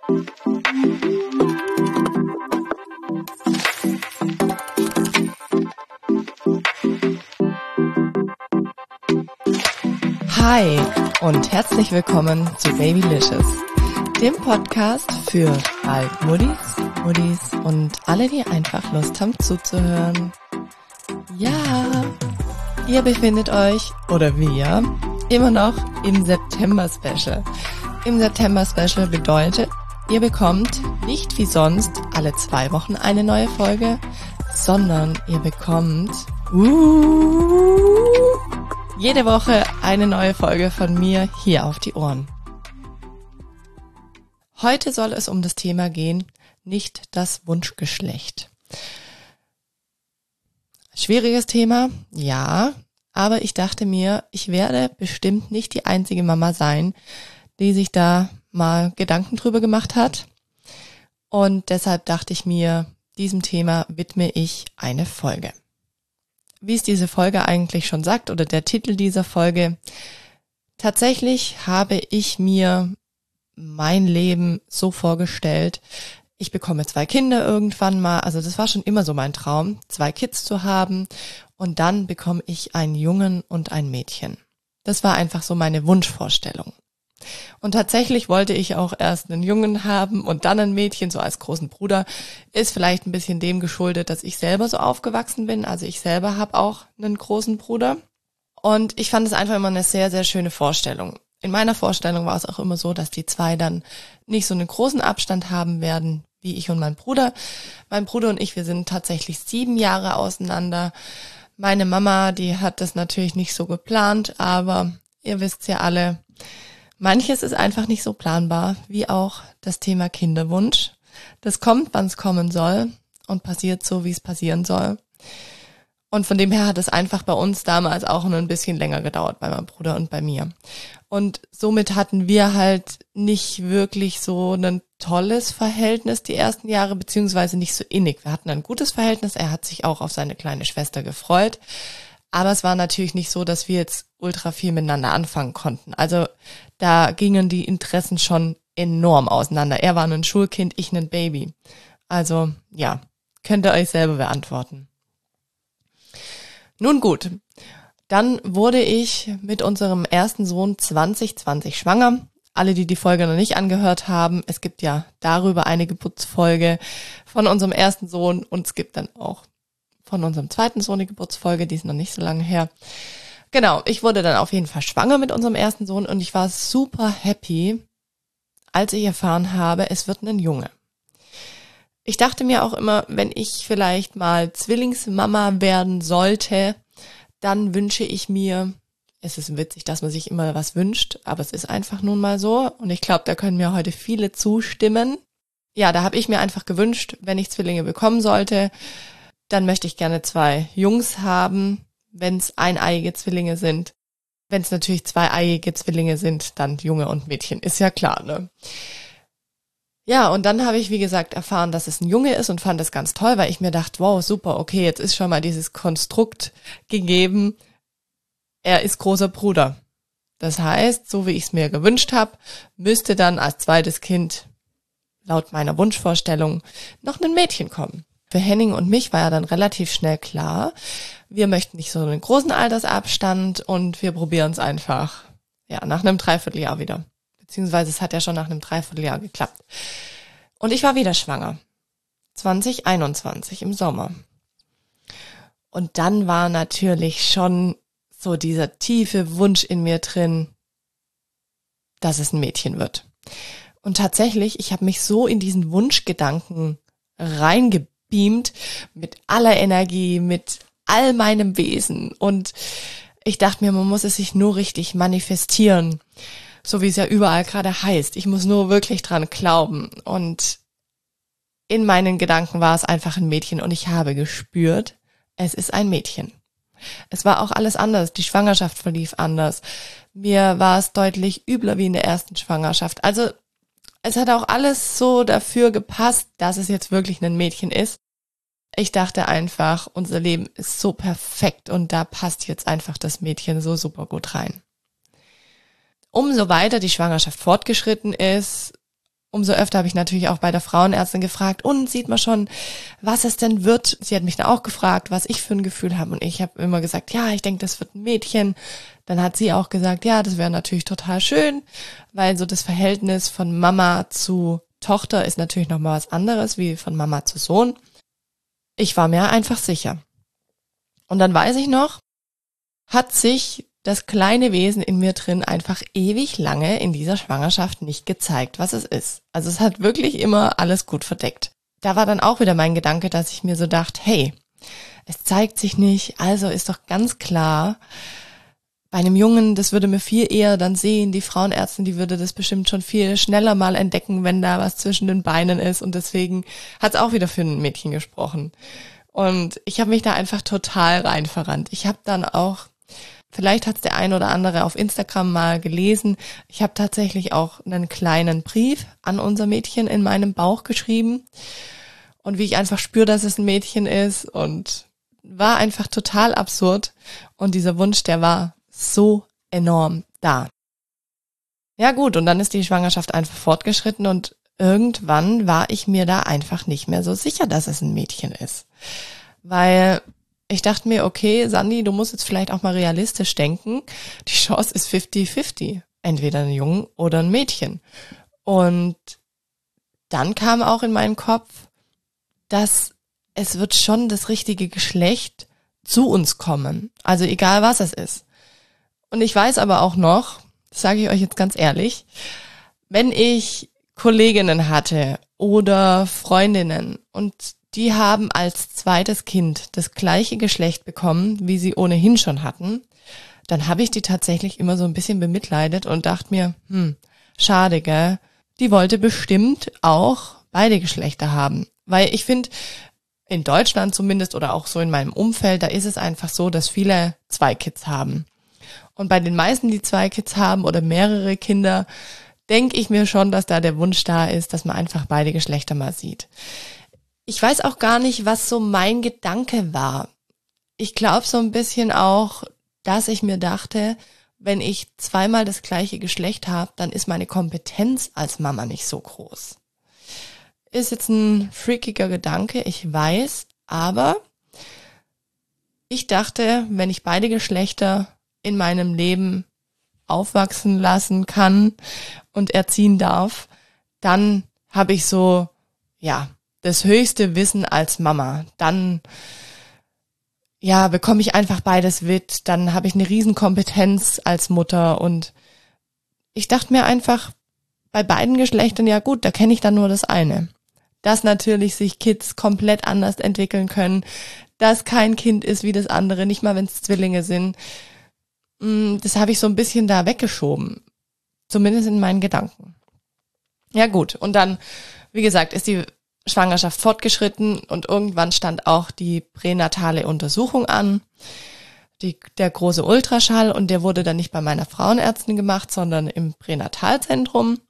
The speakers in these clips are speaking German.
Hi und herzlich willkommen zu Babylicious, dem Podcast für bald Muttis und alle, die einfach Lust haben zuzuhören. Ja, ihr befindet euch, oder wir, immer noch im September-Special. Im September-Special bedeutet, ihr bekommt nicht wie sonst alle 2 Wochen eine neue Folge, sondern ihr bekommt jede Woche eine neue Folge von mir hier auf die Ohren. Heute soll es um das Thema gehen, nicht das Wunschgeschlecht. Schwieriges Thema, ja, aber ich dachte mir, ich werde bestimmt nicht die einzige Mama sein, die sich da mal Gedanken drüber gemacht hat. Und deshalb dachte ich mir, diesem Thema widme ich eine Folge. Wie es diese Folge eigentlich schon sagt oder der Titel dieser Folge, tatsächlich habe ich mir mein Leben so vorgestellt, ich bekomme 2 Kinder irgendwann mal, also das war schon immer so mein Traum, 2 Kids zu haben und dann bekomme ich einen Jungen und ein Mädchen. Das war einfach so meine Wunschvorstellung. Und tatsächlich wollte ich auch erst einen Jungen haben und dann ein Mädchen, so als großen Bruder. Ist vielleicht ein bisschen dem geschuldet, dass ich selber so aufgewachsen bin. Also ich selber habe auch einen großen Bruder. Und ich fand es einfach immer eine sehr, sehr schöne Vorstellung. In meiner Vorstellung war es auch immer so, dass die 2 dann nicht so einen großen Abstand haben werden, wie ich und mein Bruder. Mein Bruder und ich, wir sind tatsächlich 7 Jahre auseinander. Meine Mama, die hat das natürlich nicht so geplant, aber ihr wisst ja alle, manches ist einfach nicht so planbar, wie auch das Thema Kinderwunsch. Das kommt, wann es kommen soll und passiert so, wie es passieren soll. Und von dem her hat es einfach bei uns damals auch ein bisschen länger gedauert, bei meinem Bruder und bei mir. Und somit hatten wir halt nicht wirklich so ein tolles Verhältnis die ersten Jahre, beziehungsweise nicht so innig. Wir hatten ein gutes Verhältnis, er hat sich auch auf seine kleine Schwester gefreut. Aber es war natürlich nicht so, dass wir jetzt ultra viel miteinander anfangen konnten. Also da gingen die Interessen schon enorm auseinander. Er war ein Schulkind, ich ein Baby. Also ja, könnt ihr euch selber beantworten. Nun gut, dann wurde ich mit unserem ersten Sohn 2020 schwanger. Alle, die die Folge noch nicht angehört haben, es gibt ja darüber eine Geburtsfolge von unserem ersten Sohn und es gibt dann auch von unserem zweiten Sohn die Geburtsfolge, die ist noch nicht so lange her. Genau, ich wurde dann auf jeden Fall schwanger mit unserem ersten Sohn und ich war super happy, als ich erfahren habe, es wird ein Junge. Ich dachte mir auch immer, wenn ich vielleicht mal Zwillingsmama werden sollte, dann wünsche ich mir, es ist witzig, dass man sich immer was wünscht, aber es ist einfach nun mal so und ich glaube, da können mir heute viele zustimmen. Ja, da habe ich mir einfach gewünscht, wenn ich Zwillinge bekommen sollte, dann möchte ich gerne 2 Jungs haben, wenn es eineiige Zwillinge sind. Wenn es natürlich 2-eiige Zwillinge sind, dann Junge und Mädchen, ist ja klar, ne? Ja, und dann habe ich, wie gesagt, erfahren, dass es ein Junge ist und fand das ganz toll, weil ich mir dachte, wow, super, okay, jetzt ist schon mal dieses Konstrukt gegeben, er ist großer Bruder. Das heißt, so wie ich es mir gewünscht habe, müsste dann als zweites Kind, laut meiner Wunschvorstellung, noch ein Mädchen kommen. Für Henning und mich war ja dann relativ schnell klar, wir möchten nicht so einen großen Altersabstand und wir probieren es einfach, ja, nach einem Dreivierteljahr wieder. Beziehungsweise es hat ja schon nach einem Dreivierteljahr geklappt. Und ich war wieder schwanger. 2021 im Sommer. Und dann war natürlich schon so dieser tiefe Wunsch in mir drin, dass es ein Mädchen wird. Und tatsächlich, ich habe mich so in diesen Wunschgedanken reingebeamt, mit aller Energie, mit all meinem Wesen. Und ich dachte mir, man muss es sich nur richtig manifestieren, so wie es ja überall gerade heißt. Ich muss nur wirklich dran glauben. Und in meinen Gedanken war es einfach ein Mädchen und ich habe gespürt, es ist ein Mädchen. Es war auch alles anders. Die Schwangerschaft verlief anders. Mir war es deutlich übler wie in der ersten Schwangerschaft. Also es hat auch alles so dafür gepasst, dass es jetzt wirklich ein Mädchen ist. Ich dachte einfach, unser Leben ist so perfekt und da passt jetzt einfach das Mädchen so super gut rein. Umso weiter die Schwangerschaft fortgeschritten ist, umso öfter habe ich natürlich auch bei der Frauenärztin gefragt, und sieht man schon, was es denn wird? Sie hat mich dann auch gefragt, was ich für ein Gefühl habe, und ich habe immer gesagt, ja, ich denke, das wird ein Mädchen. Dann hat sie auch gesagt, ja, das wäre natürlich total schön, weil so das Verhältnis von Mama zu Tochter ist natürlich nochmal was anderes wie von Mama zu Sohn. Ich war mir einfach sicher. Und dann weiß ich noch, hat sich das kleine Wesen in mir drin einfach ewig lange in dieser Schwangerschaft nicht gezeigt, was es ist. Also es hat wirklich immer alles gut verdeckt. Da war dann auch wieder mein Gedanke, dass ich mir so dachte, hey, es zeigt sich nicht, also ist doch ganz klar, bei einem Jungen, das würde mir viel eher dann sehen, die Frauenärztin, die würde das bestimmt schon viel schneller mal entdecken, wenn da was zwischen den Beinen ist, und deswegen hat es auch wieder für ein Mädchen gesprochen. Und ich habe mich da einfach total rein verrannt. Ich habe dann auch, vielleicht hat es der ein oder andere auf Instagram mal gelesen, ich habe tatsächlich auch einen kleinen Brief an unser Mädchen in meinem Bauch geschrieben und wie ich einfach spüre, dass es ein Mädchen ist, und war einfach total absurd, und dieser Wunsch, der war so enorm da. Ja gut, und dann ist die Schwangerschaft einfach fortgeschritten, und irgendwann war ich mir da einfach nicht mehr so sicher, dass es ein Mädchen ist. Weil ich dachte mir, okay, Sandy, du musst jetzt vielleicht auch mal realistisch denken. Die Chance ist 50-50. Entweder ein Junge oder ein Mädchen. Und dann kam auch in meinen Kopf, dass es wird schon das richtige Geschlecht zu uns kommen. Also egal, was es ist. Und ich weiß aber auch noch, das sage ich euch jetzt ganz ehrlich, wenn ich Kolleginnen hatte oder Freundinnen und die haben als zweites Kind das gleiche Geschlecht bekommen, wie sie ohnehin schon hatten, dann habe ich die tatsächlich immer so ein bisschen bemitleidet und dachte mir, schade, gell? Die wollte bestimmt auch beide Geschlechter haben. Weil ich finde, in Deutschland zumindest oder auch so in meinem Umfeld, da ist es einfach so, dass viele 2 Kids haben. Und bei den meisten, die 2 Kids haben oder mehrere Kinder, denke ich mir schon, dass da der Wunsch da ist, dass man einfach beide Geschlechter mal sieht. Ich weiß auch gar nicht, was so mein Gedanke war. Ich glaube so ein bisschen auch, dass ich mir dachte, wenn ich zweimal das gleiche Geschlecht habe, dann ist meine Kompetenz als Mama nicht so groß. Ist jetzt ein freakiger Gedanke, ich weiß, aber ich dachte, wenn ich beide Geschlechter in meinem Leben aufwachsen lassen kann und erziehen darf, dann habe ich so, ja, das höchste Wissen als Mama. Dann, ja, bekomme ich einfach beides mit. Dann habe ich eine Riesenkompetenz als Mutter, und ich dachte mir einfach, bei beiden Geschlechtern, ja gut, da kenne ich dann nur das eine. Dass natürlich sich Kids komplett anders entwickeln können, dass kein Kind ist wie das andere, nicht mal wenn es Zwillinge sind. Das habe ich so ein bisschen da weggeschoben. Zumindest in meinen Gedanken. Ja gut, und dann, wie gesagt, ist die Schwangerschaft fortgeschritten und irgendwann stand auch die pränatale Untersuchung an, der große Ultraschall, und der wurde dann nicht bei meiner Frauenärztin gemacht, sondern im Pränatalzentrum.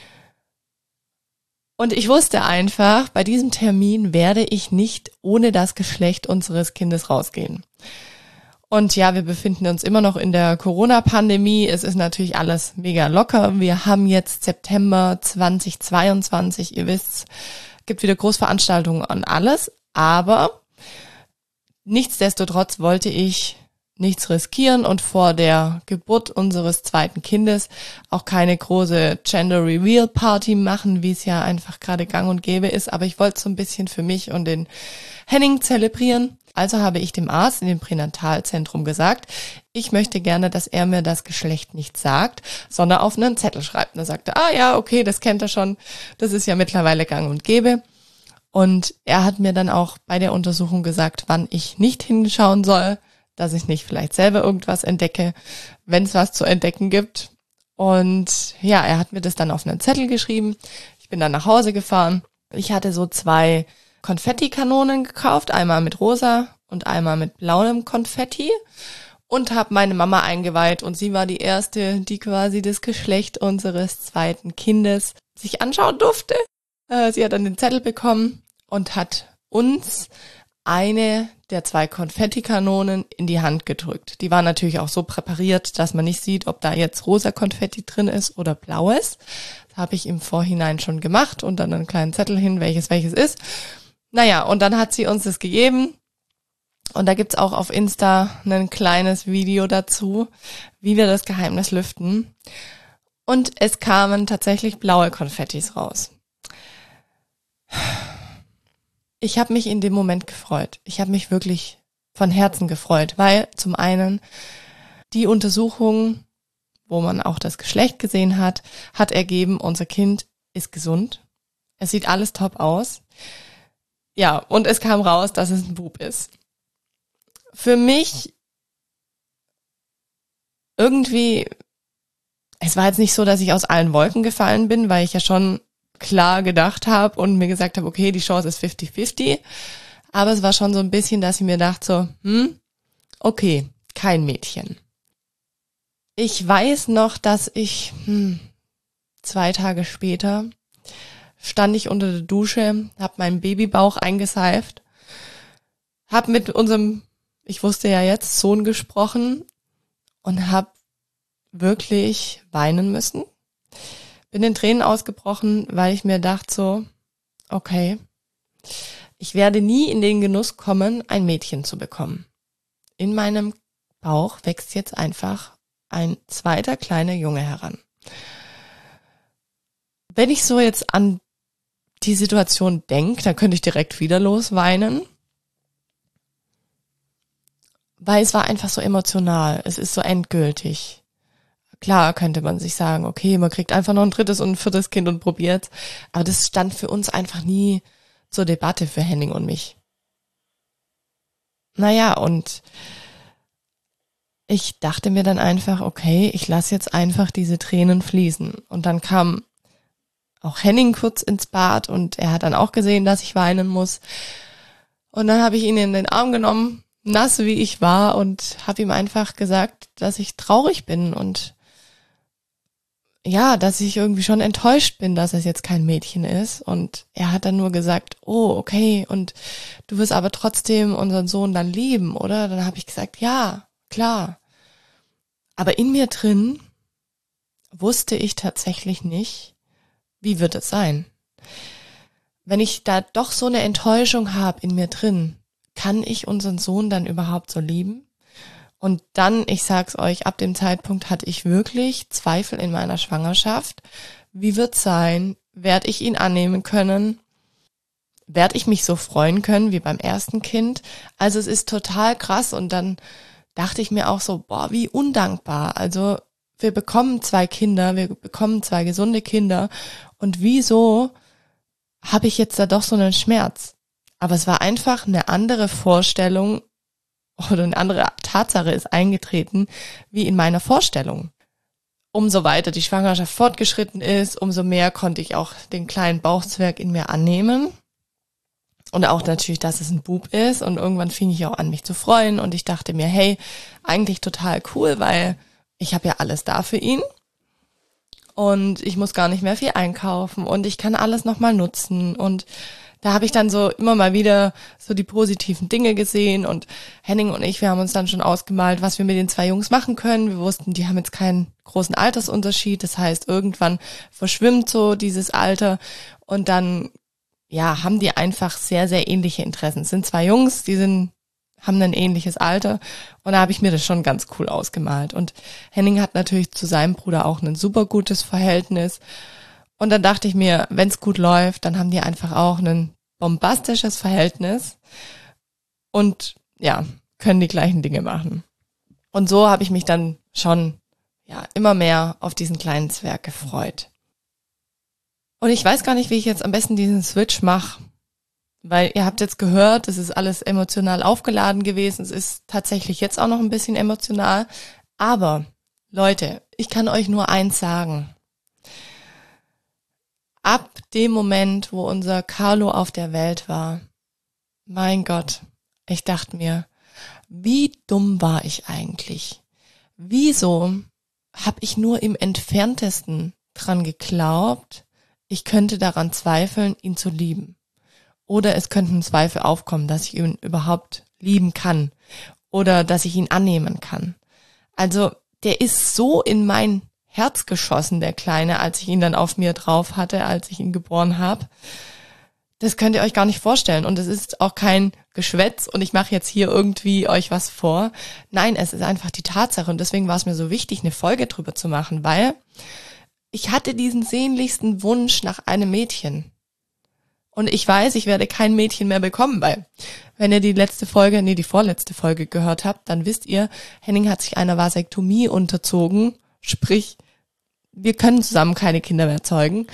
Und ich wusste einfach, bei diesem Termin werde ich nicht ohne das Geschlecht unseres Kindes rausgehen. Und ja, wir befinden uns immer noch in der Corona-Pandemie. Es ist natürlich alles mega locker. Wir haben jetzt September 2022, ihr wisst, gibt wieder Großveranstaltungen und alles. Aber nichtsdestotrotz wollte ich nichts riskieren und vor der Geburt unseres zweiten Kindes auch keine große Gender Reveal Party machen, wie es ja einfach gerade gang und gäbe ist. Aber ich wollte so ein bisschen für mich und den Henning zelebrieren. Also habe ich dem Arzt in dem Pränatalzentrum gesagt, ich möchte gerne, dass er mir das Geschlecht nicht sagt, sondern auf einen Zettel schreibt. Und er sagte, ja, okay, das kennt er schon, das ist ja mittlerweile gang und gäbe. Und er hat mir dann auch bei der Untersuchung gesagt, wann ich nicht hinschauen soll, dass ich nicht vielleicht selber irgendwas entdecke, wenn es was zu entdecken gibt. Und ja, er hat mir das dann auf einen Zettel geschrieben. Ich bin dann nach Hause gefahren. Ich hatte so 2 Konfettikanonen gekauft, einmal mit rosa und einmal mit blauem Konfetti, und habe meine Mama eingeweiht, und sie war die erste, die quasi das Geschlecht unseres zweiten Kindes sich anschauen durfte. Sie hat dann den Zettel bekommen und hat uns eine der 2 Konfettikanonen in die Hand gedrückt. Die waren natürlich auch so präpariert, dass man nicht sieht, ob da jetzt rosa Konfetti drin ist oder blaues. Das habe ich im Vorhinein schon gemacht und dann einen kleinen Zettel hin, welches ist. Naja, und dann hat sie uns das gegeben. Und da gibt's auch auf Insta ein kleines Video dazu, wie wir das Geheimnis lüften. Und es kamen tatsächlich blaue Konfettis raus. Ich habe mich in dem Moment gefreut. Ich habe mich wirklich von Herzen gefreut, weil zum einen die Untersuchung, wo man auch das Geschlecht gesehen hat, hat ergeben, unser Kind ist gesund. Es sieht alles top aus. Ja, und es kam raus, dass es ein Bub ist. Für mich irgendwie, es war jetzt nicht so, dass ich aus allen Wolken gefallen bin, weil ich ja schon klar gedacht habe und mir gesagt habe, okay, die Chance ist 50-50. Aber es war schon so ein bisschen, dass ich mir dachte so, okay, kein Mädchen. Ich weiß noch, dass ich 2 Tage später stand ich unter der Dusche, habe meinen Babybauch eingeseift, habe mit unserem, ich wusste ja jetzt, Sohn gesprochen und habe wirklich weinen müssen. Bin in Tränen ausgebrochen, weil ich mir dachte so, okay, ich werde nie in den Genuss kommen, ein Mädchen zu bekommen. In meinem Bauch wächst jetzt einfach ein 2. kleiner Junge heran. Wenn ich so jetzt an die Situation denke, dann könnte ich direkt wieder losweinen. Weil es war einfach so emotional. Es ist so endgültig. Klar könnte man sich sagen, okay, man kriegt einfach noch ein 3. und ein 4. Kind und probiert's. Aber das stand für uns einfach nie zur Debatte für Henning und mich. Naja, und ich dachte mir dann einfach, okay, ich lasse jetzt einfach diese Tränen fließen. Und dann kam auch Henning kurz ins Bad und er hat dann auch gesehen, dass ich weinen muss. Und dann habe ich ihn in den Arm genommen, nass wie ich war, und habe ihm einfach gesagt, dass ich traurig bin und ja, dass ich irgendwie schon enttäuscht bin, dass es jetzt kein Mädchen ist. Und er hat dann nur gesagt, oh, okay, und du wirst aber trotzdem unseren Sohn dann lieben, oder? Dann habe ich gesagt, ja, klar. Aber in mir drin wusste ich tatsächlich nicht, wie wird es sein. Wenn ich da doch so eine Enttäuschung habe in mir drin, kann ich unseren Sohn dann überhaupt so lieben? Und dann, ich sag's euch, ab dem Zeitpunkt hatte ich wirklich Zweifel in meiner Schwangerschaft. Wie wird's sein? Werd ich ihn annehmen können? Werd ich mich so freuen können wie beim ersten Kind? Also es ist total krass. Und dann dachte ich mir auch so, boah, wie undankbar. Also wir bekommen 2 Kinder, wir bekommen 2 gesunde Kinder. Und wieso habe ich jetzt da doch so einen Schmerz? Aber es war einfach eine andere Vorstellung oder eine andere Tatsache ist eingetreten, wie in meiner Vorstellung. Umso weiter die Schwangerschaft fortgeschritten ist, umso mehr konnte ich auch den kleinen Bauchzwerg in mir annehmen. Und auch natürlich, dass es ein Bub ist. Und irgendwann fing ich auch an, mich zu freuen. Und ich dachte mir, hey, eigentlich total cool, weil ich habe ja alles da für ihn. Und ich muss gar nicht mehr viel einkaufen. Und ich kann alles nochmal nutzen. Und da habe ich dann so immer mal wieder so die positiven Dinge gesehen. Und Henning und ich, wir haben uns dann schon ausgemalt, was wir mit den 2 Jungs machen können. Wir wussten, die haben jetzt keinen großen Altersunterschied. Das heißt, irgendwann verschwimmt so dieses Alter. Und dann ja, haben die einfach sehr, sehr ähnliche Interessen. Es sind 2 Jungs, haben ein ähnliches Alter, und da habe ich mir das schon ganz cool ausgemalt. Und Henning hat natürlich zu seinem Bruder auch ein super gutes Verhältnis. Und dann dachte ich mir, wenn es gut läuft, dann haben die einfach auch ein bombastisches Verhältnis und ja, können die gleichen Dinge machen. Und so habe ich mich dann schon immer mehr auf diesen kleinen Zwerg gefreut. Und ich weiß gar nicht, wie ich jetzt am besten diesen Switch mache, weil ihr habt jetzt gehört, es ist alles emotional aufgeladen gewesen. Es ist tatsächlich jetzt auch noch ein bisschen emotional. Aber Leute, ich kann euch nur eins sagen. Ab dem Moment, wo unser Carlo auf der Welt war, mein Gott, ich dachte mir, wie dumm war ich eigentlich? Wieso habe ich nur im Entferntesten dran geglaubt, ich könnte daran zweifeln, ihn zu lieben? Oder es könnten Zweifel aufkommen, dass ich ihn überhaupt lieben kann oder dass ich ihn annehmen kann. Also der ist so in mein Herz geschossen, der Kleine, als ich ihn dann auf mir drauf hatte, als ich ihn geboren habe. Das könnt ihr euch gar nicht vorstellen. Und es ist auch kein Geschwätz und ich mache jetzt hier irgendwie euch was vor. Nein, es ist einfach die Tatsache. Und deswegen war es mir so wichtig, eine Folge drüber zu machen, weil ich hatte diesen sehnlichsten Wunsch nach einem Mädchen. Und ich weiß, ich werde kein Mädchen mehr bekommen, weil wenn ihr die vorletzte Folge gehört habt, dann wisst ihr, Henning hat sich einer Vasektomie unterzogen. Sprich, wir können zusammen keine Kinder mehr zeugen.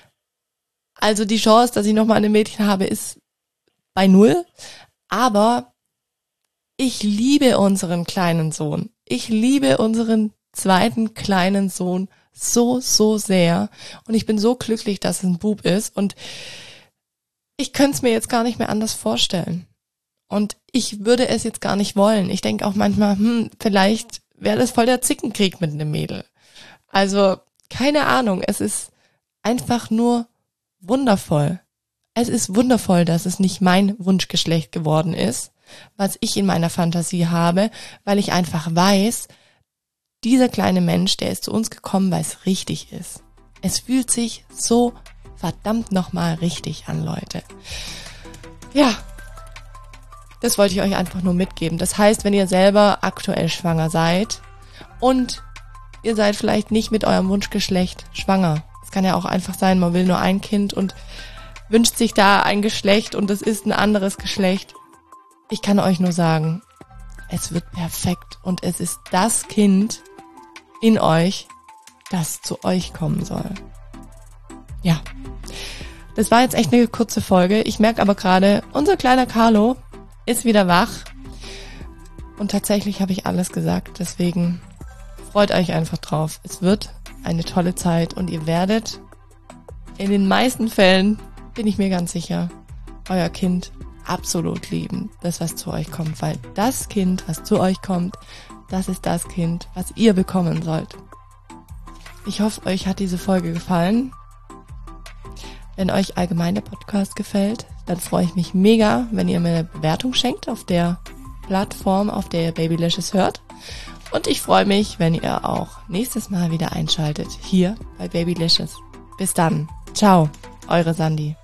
Also die Chance, dass ich nochmal ein Mädchen habe, ist bei 0. Aber ich liebe unseren kleinen Sohn. Ich liebe unseren zweiten kleinen Sohn so, so sehr. Und ich bin so glücklich, dass es ein Bub ist. Und ich könnte es mir jetzt gar nicht mehr anders vorstellen. Und ich würde es jetzt gar nicht wollen. Ich denke auch manchmal, vielleicht wäre das voll der Zickenkrieg mit einem Mädel. Also, keine Ahnung, es ist einfach nur wundervoll. Es ist wundervoll, dass es nicht mein Wunschgeschlecht geworden ist, was ich in meiner Fantasie habe, weil ich einfach weiß, dieser kleine Mensch, der ist zu uns gekommen, weil es richtig ist. Es fühlt sich so verdammt nochmal richtig an, Leute. Ja, das wollte ich euch einfach nur mitgeben. Das heißt, wenn ihr selber aktuell schwanger seid und ihr seid vielleicht nicht mit eurem Wunschgeschlecht schwanger. Es kann ja auch einfach sein, man will nur ein Kind und wünscht sich da ein Geschlecht und es ist ein anderes Geschlecht. Ich kann euch nur sagen, es wird perfekt und es ist das Kind in euch, das zu euch kommen soll. Ja, das war jetzt echt eine kurze Folge. Ich merke aber gerade, unser kleiner Carlo ist wieder wach und tatsächlich habe ich alles gesagt, deswegen freut euch einfach drauf. Es wird eine tolle Zeit und ihr werdet in den meisten Fällen, bin ich mir ganz sicher, euer Kind absolut lieben. Das, was zu euch kommt, weil das Kind, was zu euch kommt, das ist das Kind, was ihr bekommen sollt. Ich hoffe, euch hat diese Folge gefallen. Wenn euch allgemein der Podcast gefällt, dann freue ich mich mega, wenn ihr mir eine Bewertung schenkt auf der Plattform, auf der ihr Babylicious hört. Und ich freue mich, wenn ihr auch nächstes Mal wieder einschaltet, hier bei Babylicious. Bis dann. Ciao, eure Sandi.